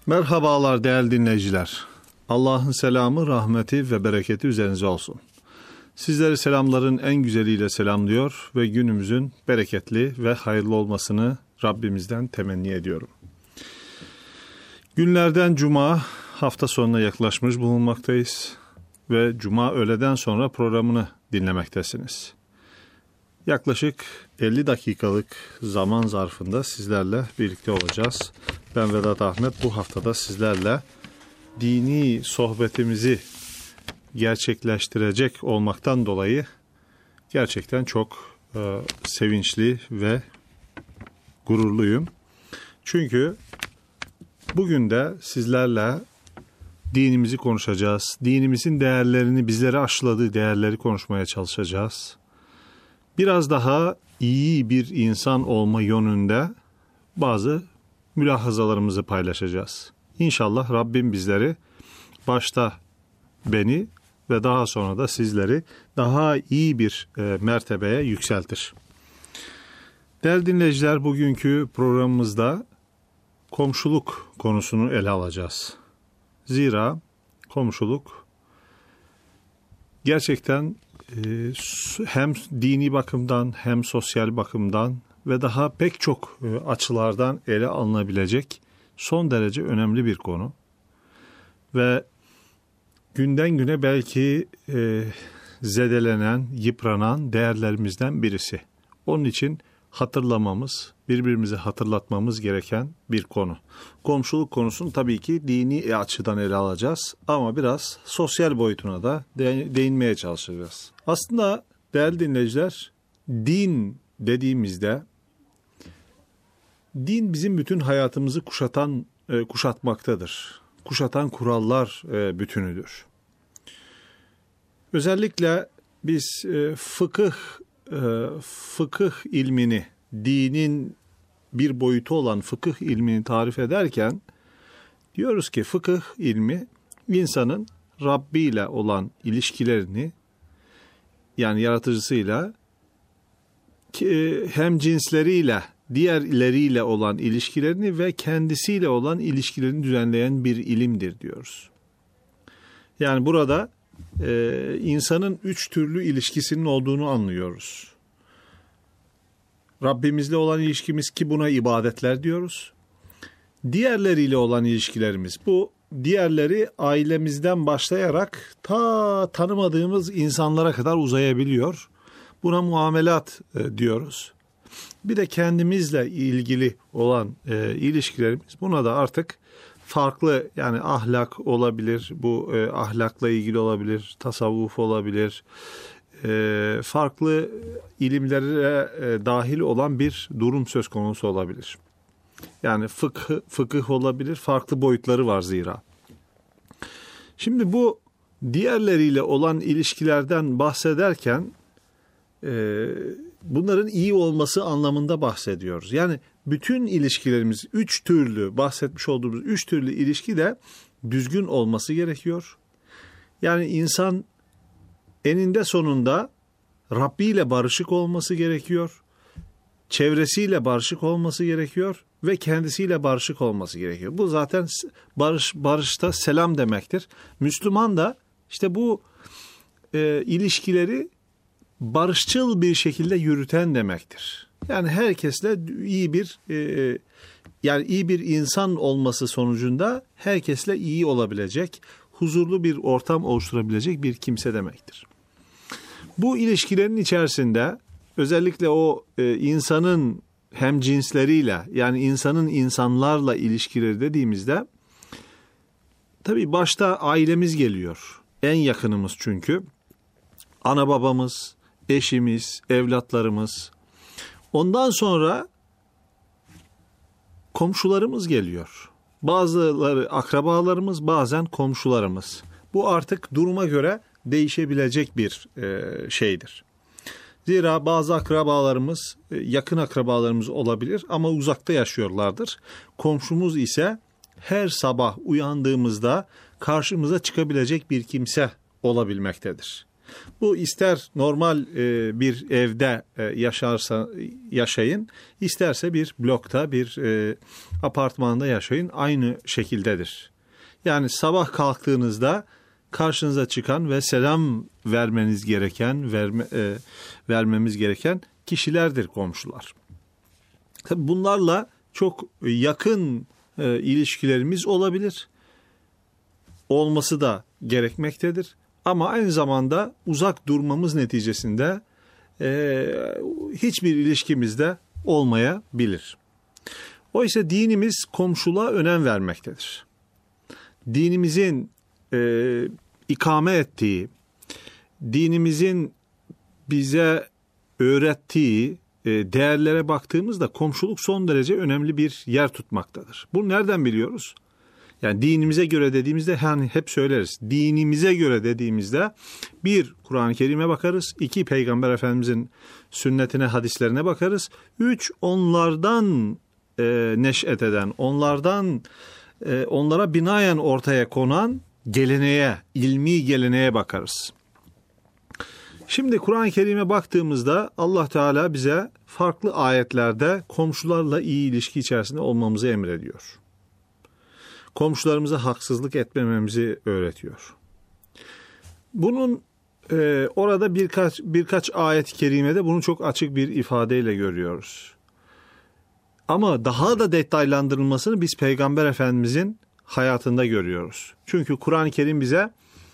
Merhabalar değerli dinleyiciler. Allah'ın selamı, rahmeti ve bereketi üzerinize olsun. Sizleri selamların en güzeliyle selamlıyor ve günümüzün bereketli ve hayırlı olmasını Rabbimizden temenni ediyorum. Günlerden Cuma, hafta sonuna yaklaşmış bulunmaktayız ve Cuma öğleden sonra programını dinlemektesiniz. Yaklaşık 50 dakikalık zaman zarfında sizlerle birlikte olacağız. Ben Vedat Ahmet, bu haftada sizlerle dini sohbetimizi gerçekleştirecek olmaktan dolayı gerçekten çok sevinçli ve gururluyum. Çünkü bugün de sizlerle dinimizi konuşacağız. Dinimizin değerlerini, bizlere aşıladığı değerleri konuşmaya çalışacağız. Biraz daha iyi bir insan olma yönünde bazı mülahazalarımızı paylaşacağız. İnşallah Rabbim bizleri, başta beni ve daha sonra da sizleri daha iyi bir mertebeye yükseltir. Değerli dinleyiciler, bugünkü programımızda komşuluk konusunu ele alacağız. Zira komşuluk gerçekten hem dini bakımdan hem sosyal bakımdan ve daha pek çok açılardan ele alınabilecek son derece önemli bir konu. Ve günden güne belki zedelenen, yıpranan değerlerimizden birisi. Onun için hatırlamamız, birbirimize hatırlatmamız gereken bir konu. Komşuluk konusunu tabii ki dini açıdan ele alacağız ama biraz sosyal boyutuna da değinmeye çalışacağız. Aslında değerli dinleyiciler, din dediğimizde din bizim bütün hayatımızı kuşatmaktadır. Kuşatan kurallar bütünüdür. Özellikle biz fıkıh ilmini, dinin bir boyutu olan fıkıh ilmini tarif ederken diyoruz ki fıkıh ilmi insanın Rabbi ile olan ilişkilerini, yani yaratıcısıyla, hem cinsleriyle, diğerleriyle olan ilişkilerini ve kendisiyle olan ilişkilerini düzenleyen bir ilimdir diyoruz. Yani burada insanın 3 türlü ilişkisinin olduğunu anlıyoruz. Rabbimizle olan ilişkimiz, ki buna ibadetler diyoruz. Diğerleriyle olan ilişkilerimiz, bu diğerleri ailemizden başlayarak ta tanımadığımız insanlara kadar uzayabiliyor. Buna muamelat diyoruz. Bir de kendimizle ilgili olan ilişkilerimiz, buna da artık farklı, yani ahlak olabilir, bu ahlakla ilgili olabilir, tasavvuf olabilir, farklı ilimlere dahil olan bir durum söz konusu olabilir. Yani fıkıh olabilir, farklı boyutları var zira. Şimdi bu diğerleriyle olan ilişkilerden bahsederken bunların iyi olması anlamında bahsediyoruz. Yani bütün ilişkilerimiz, 3 türlü bahsetmiş olduğumuz 3 türlü ilişki de düzgün olması gerekiyor. Yani insan eninde sonunda Rabbi ile barışık olması gerekiyor. Çevresiyle barışık olması gerekiyor ve kendisiyle barışık olması gerekiyor. Bu zaten barışta selam demektir. Müslüman da işte bu ilişkileri barışçıl bir şekilde yürüten demektir. Yani herkesle iyi bir insan olması sonucunda herkesle iyi olabilecek, huzurlu bir ortam oluşturabilecek bir kimse demektir. Bu ilişkilerin içerisinde özellikle o insanın hem cinsleriyle, yani insanın insanlarla ilişkileri dediğimizde tabii başta ailemiz geliyor. En yakınımız çünkü. Ana babamız, eşimiz, evlatlarımız. Ondan sonra komşularımız geliyor. Bazıları akrabalarımız, bazen komşularımız. Bu artık duruma göre değişebilecek bir şeydir. Zira bazı akrabalarımız, yakın akrabalarımız olabilir ama uzakta yaşıyorlardır. Komşumuz ise her sabah uyandığımızda karşımıza çıkabilecek bir kimse olabilmektedir. Bu ister normal bir evde yaşayın, isterse bir blokta, bir apartmanda yaşayın, aynı şekildedir. Yani sabah kalktığınızda karşınıza çıkan ve selam vermeniz gereken, vermemiz gereken kişilerdir komşular. Tabii bunlarla çok yakın ilişkilerimiz olabilir. Olması da gerekmektedir. Ama aynı zamanda uzak durmamız neticesinde hiçbir ilişkimizde olmayabilir. Oysa dinimiz komşuluğa önem vermektedir. Dinimizin ikame ettiği, dinimizin bize öğrettiği değerlere baktığımızda komşuluk son derece önemli bir yer tutmaktadır. Bunu nereden biliyoruz? Yani dinimize göre dediğimizde hani hep söyleriz. Dinimize göre dediğimizde bir Kur'an-ı Kerim'e bakarız. İki Peygamber Efendimizin sünnetine, hadislerine bakarız. Üç onlardan neş'et eden, onlara binaen ortaya konan geleneğe, ilmi geleneğe bakarız. Şimdi Kur'an-ı Kerim'e baktığımızda Allah Teala bize farklı ayetlerde komşularla iyi ilişki içerisinde olmamızı emrediyor. Komşularımıza haksızlık etmememizi öğretiyor. Bunun orada birkaç ayet-i kerimede bunu çok açık bir ifadeyle görüyoruz. Ama daha da detaylandırılmasını biz Peygamber Efendimizin hayatında görüyoruz. Çünkü Kur'an-ı Kerim bize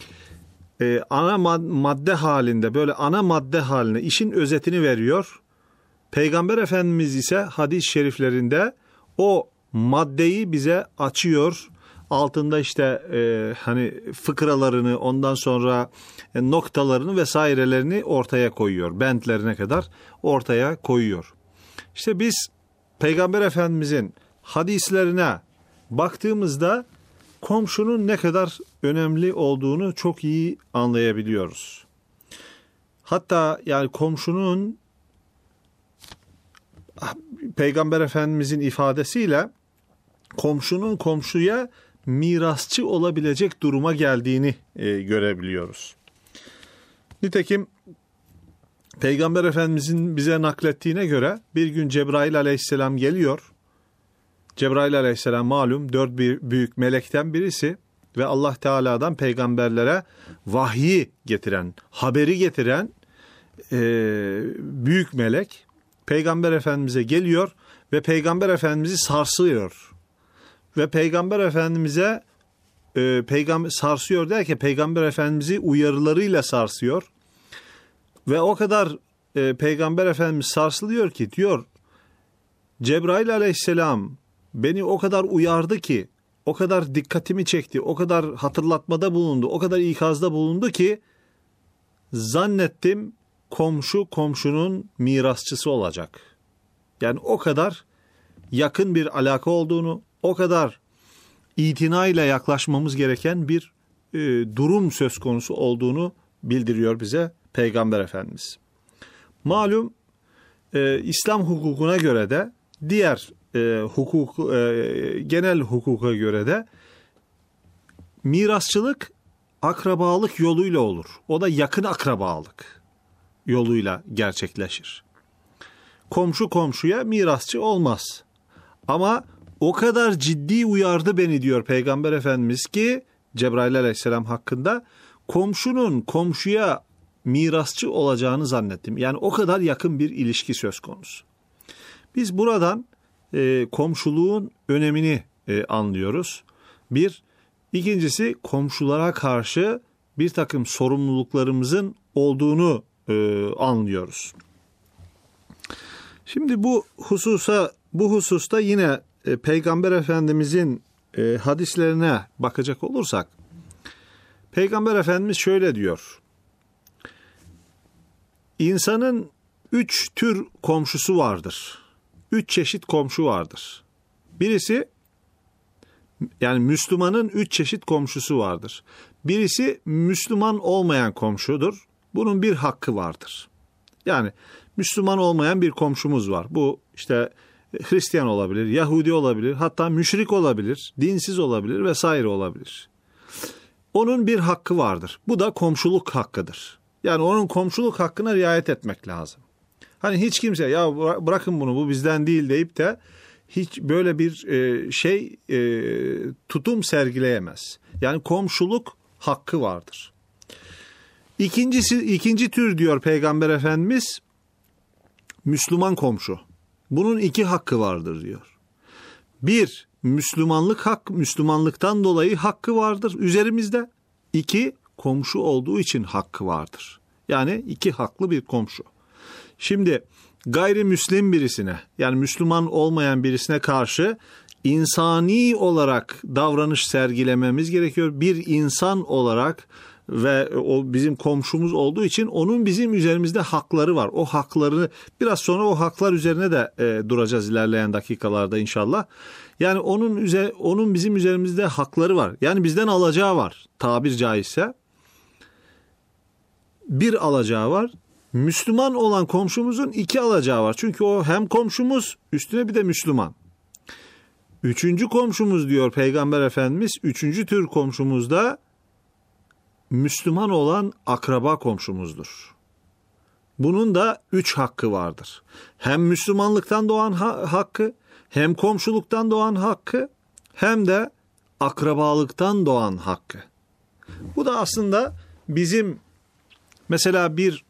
ana madde halinde, böyle ana madde haline işin özetini veriyor. Peygamber Efendimiz ise hadis-i şeriflerinde o maddeyi bize açıyor. Altında işte hani fıkralarını, ondan sonra noktalarını vesairelerini ortaya koyuyor. Bentlerine kadar ortaya koyuyor. İşte biz Peygamber Efendimizin hadislerine baktığımızda komşunun ne kadar önemli olduğunu çok iyi anlayabiliyoruz. Hatta yani komşunun Peygamber Efendimizin ifadesiyle komşunun komşuya mirasçı olabilecek duruma geldiğini görebiliyoruz. Nitekim Peygamber Efendimizin bize naklettiğine göre bir gün Cebrail aleyhisselam geliyor. Cebrail aleyhisselam malum 4 büyük melekten birisi ve Allah Teala'dan peygamberlere vahyi getiren, haberi getiren büyük melek Peygamber Efendimiz'e geliyor ve Peygamber Efendimiz'i sarsıyor. Ve Peygamber Efendimiz'e sarsıyor derken Peygamber Efendimiz'i uyarılarıyla sarsıyor. Ve o kadar Peygamber Efendimiz sarsılıyor ki diyor Cebrail aleyhisselam beni o kadar uyardı ki, o kadar dikkatimi çekti, o kadar hatırlatmada bulundu, o kadar ikazda bulundu ki zannettim komşu komşunun mirasçısı olacak. Yani o kadar yakın bir alaka olduğunu, o kadar itinayla yaklaşmamız gereken bir durum söz konusu olduğunu bildiriyor bize Peygamber Efendimiz. Malum İslam hukukuna göre de diğer genel hukuka göre de mirasçılık akrabalık yoluyla olur. O da yakın akrabalık yoluyla gerçekleşir. Komşu komşuya mirasçı olmaz. Ama o kadar ciddi uyardı beni diyor Peygamber Efendimiz ki Cebrail aleyhisselam hakkında komşunun komşuya mirasçı olacağını zannettim. Yani o kadar yakın bir ilişki söz konusu. Biz buradan komşuluğun önemini anlıyoruz. İkincisi komşulara karşı bir takım sorumluluklarımızın olduğunu anlıyoruz. Şimdi bu hususta yine Peygamber Efendimizin hadislerine bakacak olursak Peygamber Efendimiz şöyle diyor. İnsanın 3 tür komşusu vardır. 3 çeşit komşu vardır. Birisi yani Müslümanın 3 çeşit komşusu vardır. Birisi Müslüman olmayan komşudur. Bunun bir hakkı vardır. Yani Müslüman olmayan bir komşumuz var. Bu işte Hristiyan olabilir, Yahudi olabilir, hatta müşrik olabilir, dinsiz olabilir vesaire olabilir. Onun bir hakkı vardır. Bu da komşuluk hakkıdır. Yani onun komşuluk hakkına riayet etmek lazım. Hani hiç kimse ya bırakın bunu, bu bizden değil deyip de hiç böyle bir tutum sergileyemez. Yani komşuluk hakkı vardır. İkinci tür diyor Peygamber Efendimiz, Müslüman komşu. Bunun 2 hakkı vardır diyor. 1, Müslümanlık hak, Müslümanlıktan dolayı hakkı vardır üzerimizde. 2, komşu olduğu için hakkı vardır. Yani 2 haklı bir komşu. Şimdi gayrimüslim birisine, yani Müslüman olmayan birisine karşı insani olarak davranış sergilememiz gerekiyor. Bir insan olarak ve o bizim komşumuz olduğu için onun bizim üzerimizde hakları var. O hakları biraz sonra o haklar üzerine de duracağız ilerleyen dakikalarda inşallah. Yani onun bizim üzerimizde hakları var. Yani bizden alacağı var tabir caizse. Bir alacağı var. Müslüman olan komşumuzun 2 alacağı var. Çünkü o hem komşumuz, üstüne bir de Müslüman. 3. komşumuz diyor Peygamber Efendimiz, 3. tür komşumuz da Müslüman olan akraba komşumuzdur. Bunun da 3 hakkı vardır. Hem Müslümanlıktan doğan hakkı, hem komşuluktan doğan hakkı, hem de akrabalıktan doğan hakkı. Bu da aslında bizim mesela bir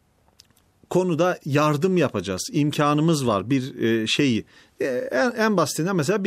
konuda yardım yapacağız. İmkanımız var bir şeyi. En basitinden mesela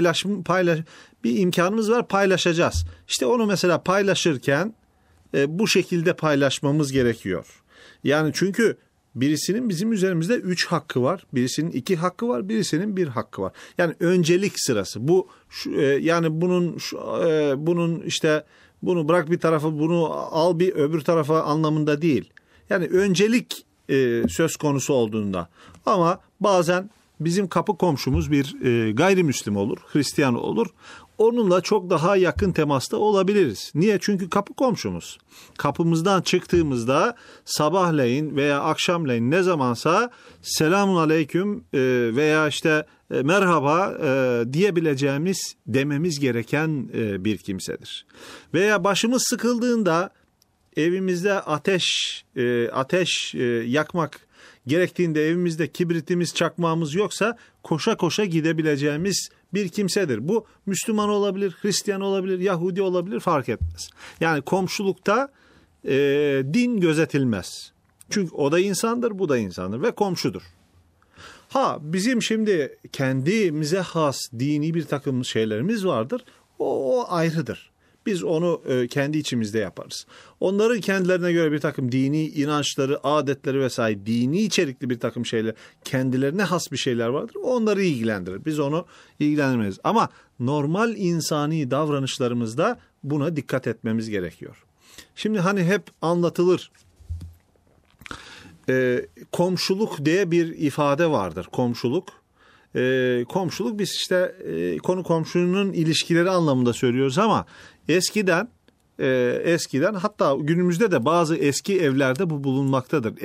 bir imkanımız var, paylaşacağız. İşte onu mesela paylaşırken bu şekilde paylaşmamız gerekiyor. Yani çünkü birisinin bizim üzerimizde 3 hakkı var, birisinin 2 hakkı var, birisinin 1 hakkı var. Yani öncelik sırası. Bu yani bunun işte bunu bırak bir tarafa, bunu al bir öbür tarafa anlamında değil. Yani öncelik söz konusu olduğunda. Ama bazen bizim kapı komşumuz bir gayrimüslim olur, Hristiyan olur. Onunla çok daha yakın temasta olabiliriz. Niye? Çünkü kapı komşumuz. Kapımızdan çıktığımızda sabahleyin veya akşamleyin ne zamansa selamun aleyküm veya işte merhaba diyebileceğimiz, dememiz gereken bir kimsedir. Veya başımız sıkıldığında evimizde ateş yakmak gerektiğinde evimizde kibritimiz, çakmağımız yoksa koşa koşa gidebileceğimiz bir kimsedir. Bu Müslüman olabilir, Hristiyan olabilir, Yahudi olabilir, fark etmez. Yani komşulukta din gözetilmez. Çünkü o da insandır, bu da insandır ve komşudur. Bizim şimdi kendimize has dini bir takım şeylerimiz vardır. O ayrıdır. Biz onu kendi içimizde yaparız. Onların kendilerine göre bir takım dini inançları, adetleri vesaire dini içerikli bir takım şeyler, kendilerine has bir şeyler vardır. Onları ilgilendirir. Biz onu ilgilendirmeyiz. Ama normal insani davranışlarımızda buna dikkat etmemiz gerekiyor. Şimdi hani hep anlatılır. Komşuluk diye bir ifade vardır. Komşuluk biz işte konu komşunun ilişkileri anlamında söylüyoruz ama eskiden hatta günümüzde de bazı eski evlerde bu bulunmaktadır.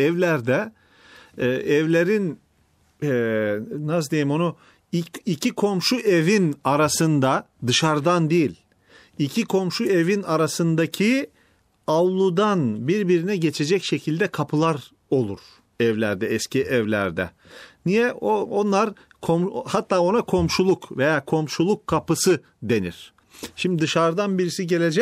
Evlerin nasıl diyeyim onu, iki komşu evin arasında, dışarıdan değil, iki komşu evin arasındaki avludan birbirine geçecek şekilde kapılar olur evlerde, eski evlerde. Niye? Onlar hatta ona komşuluk veya komşuluk kapısı denir. Şimdi dışarıdan birisi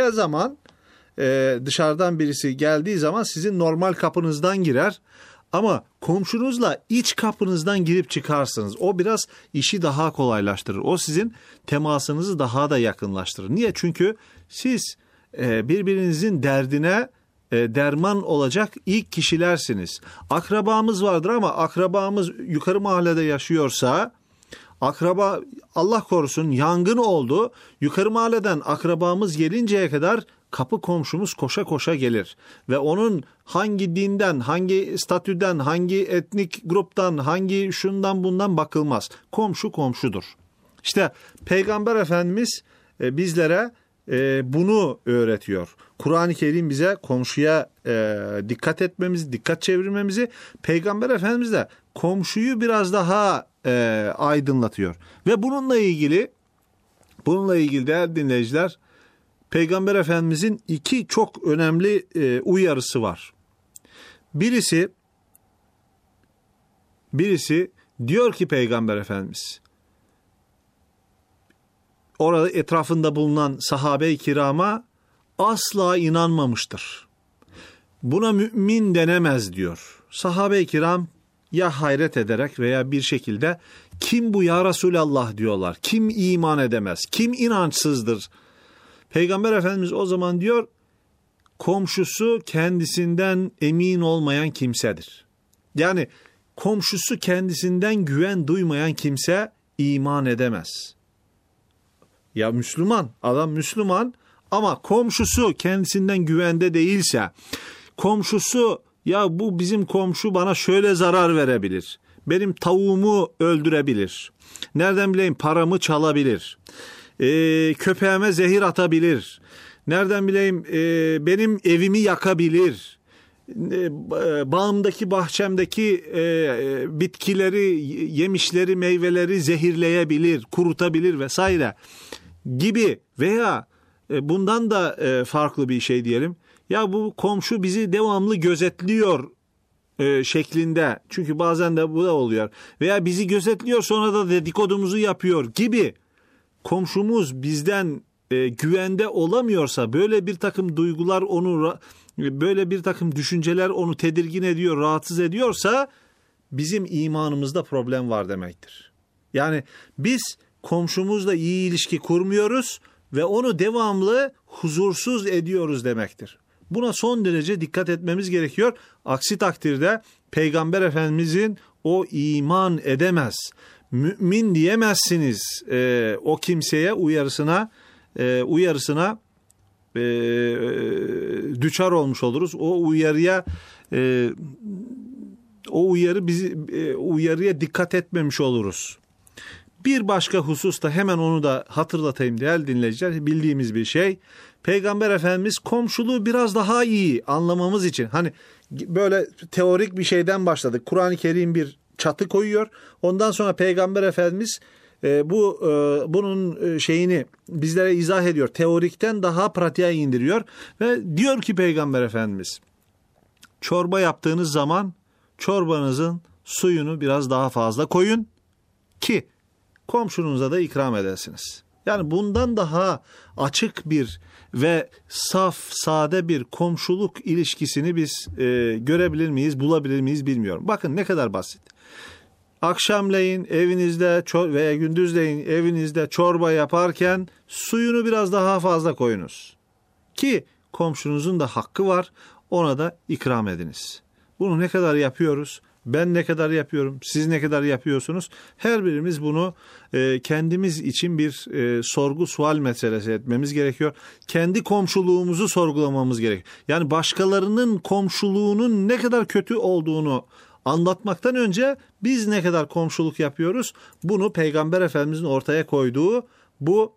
geldiği zaman sizin normal kapınızdan girer ama komşunuzla iç kapınızdan girip çıkarsınız. O biraz işi daha kolaylaştırır. O sizin temasınızı daha da yakınlaştırır. Niye? Çünkü siz birbirinizin derdine derman olacak ilk kişilersiniz. Akrabamız vardır ama akrabamız yukarı mahallede yaşıyorsa, Allah korusun yangın oldu, yukarı mahalleden akrabamız gelinceye kadar kapı komşumuz koşa koşa gelir. Ve onun hangi dinden, hangi statüden, hangi etnik gruptan, hangi şundan bundan bakılmaz. Komşu komşudur. İşte Peygamber Efendimiz bizlere bunu öğretiyor. Kur'an-ı Kerim bize komşuya dikkat etmemizi, dikkat çevirmemizi, Peygamber Efendimiz de komşuyu biraz daha aydınlatıyor. Ve bununla ilgili değerli dinleyiciler, Peygamber Efendimizin 2 çok önemli uyarısı var. Birisi diyor ki Peygamber Efendimiz, orada etrafında bulunan sahabe-i kirama asla inanmamıştır. Buna mümin denemez diyor. Sahabe-i kiram ya hayret ederek veya bir şekilde kim bu ya Resulallah diyorlar. Kim iman edemez? Kim inançsızdır? Peygamber Efendimiz o zaman diyor, komşusu kendisinden emin olmayan kimsedir. Yani komşusu kendisinden güven duymayan kimse iman edemez. Ya Müslüman, adam Müslüman ama komşusu kendisinden güvende değilse, komşusu ya bu bizim komşu bana şöyle zarar verebilir, benim tavuğumu öldürebilir, nereden bileyim paramı çalabilir, köpeğime zehir atabilir, nereden bileyim benim evimi yakabilir, bağımdaki bahçemdeki bitkileri, yemişleri, meyveleri zehirleyebilir, kurutabilir vesaire gibi veya bundan da farklı bir şey diyelim. Ya bu komşu bizi devamlı gözetliyor şeklinde. Çünkü bazen de bu da oluyor. Veya bizi gözetliyor sonra da dedikodumuzu yapıyor gibi. Komşumuz bizden güvende olamıyorsa, böyle bir takım duygular onu, böyle bir takım düşünceler onu tedirgin ediyor, rahatsız ediyorsa bizim imanımızda problem var demektir. Yani biz komşumuzla iyi ilişki kurmuyoruz ve onu devamlı huzursuz ediyoruz demektir. Buna son derece dikkat etmemiz gerekiyor. Aksi takdirde Peygamber Efendimizin o iman edemez, mümin diyemezsiniz o kimseye uyarısına düçar olmuş oluruz. Uyarıya dikkat etmemiş oluruz. Bir başka husus da hemen onu da hatırlatayım değerli dinleyiciler. Bildiğimiz bir şey. Peygamber Efendimiz komşuluğu biraz daha iyi anlamamız için, hani böyle teorik bir şeyden başladık. Kur'an-ı Kerim bir çatı koyuyor. Ondan sonra Peygamber Efendimiz bunun şeyini bizlere izah ediyor. Teorikten daha pratiğe indiriyor ve diyor ki Peygamber Efendimiz, çorba yaptığınız zaman çorbanızın suyunu biraz daha fazla koyun ki komşunuza da ikram edersiniz. Yani bundan daha açık bir ve saf, sade bir komşuluk ilişkisini biz görebilir miyiz, bulabilir miyiz bilmiyorum. Bakın ne kadar basit. Akşamleyin evinizde veya gündüzleyin evinizde çorba yaparken suyunu biraz daha fazla koyunuz. Ki komşunuzun da hakkı var, ona da ikram ediniz. Bunu ne kadar yapıyoruz? Ben ne kadar yapıyorum? Siz ne kadar yapıyorsunuz? Her birimiz bunu kendimiz için bir sorgu sual meselesi etmemiz gerekiyor. Kendi komşuluğumuzu sorgulamamız gerekiyor. Yani başkalarının komşuluğunun ne kadar kötü olduğunu anlatmaktan önce biz ne kadar komşuluk yapıyoruz? Bunu Peygamber Efendimizin ortaya koyduğu bu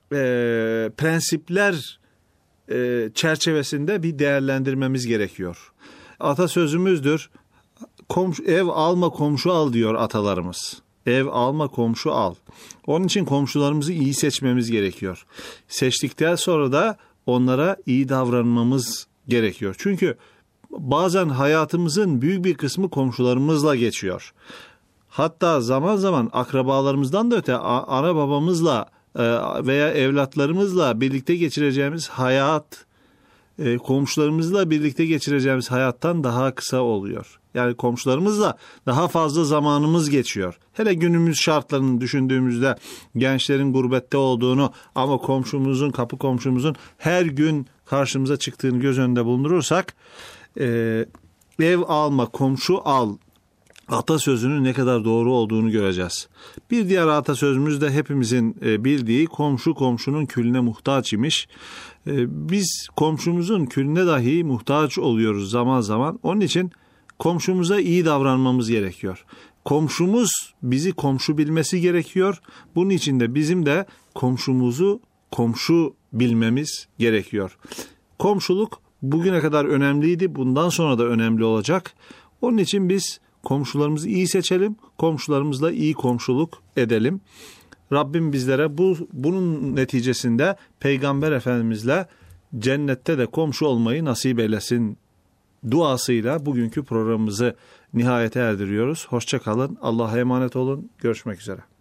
prensipler çerçevesinde bir değerlendirmemiz gerekiyor. Atasözümüzdür. Ev alma komşu al diyor atalarımız. Ev alma komşu al. Onun için komşularımızı iyi seçmemiz gerekiyor. Seçtikten sonra da onlara iyi davranmamız gerekiyor. Çünkü bazen hayatımızın büyük bir kısmı komşularımızla geçiyor. Hatta zaman zaman akrabalarımızdan da öte ana babamızla veya evlatlarımızla birlikte geçireceğimiz hayat, komşularımızla birlikte geçireceğimiz hayattan daha kısa oluyor. Yani komşularımızla daha fazla zamanımız geçiyor. Hele günümüz şartlarını düşündüğümüzde gençlerin gurbette olduğunu ama kapı komşumuzun her gün karşımıza çıktığını göz önünde bulundurursak ev alma komşu al atasözünün ne kadar doğru olduğunu göreceğiz. Bir diğer atasözümüz de hepimizin bildiği komşu komşunun külüne muhtaç imiş. Biz komşumuzun külüne dahi muhtaç oluyoruz zaman zaman. Onun için komşumuza iyi davranmamız gerekiyor. Komşumuz bizi komşu bilmesi gerekiyor. Bunun için de bizim de komşumuzu komşu bilmemiz gerekiyor. Komşuluk bugüne kadar önemliydi. Bundan sonra da önemli olacak. Onun için biz komşularımızı iyi seçelim. Komşularımızla iyi komşuluk edelim. Rabbim bizlere bunun neticesinde Peygamber Efendimizle cennette de komşu olmayı nasip eylesin duasıyla bugünkü programımızı nihayete erdiriyoruz. Hoşça kalın. Allah'a emanet olun. Görüşmek üzere.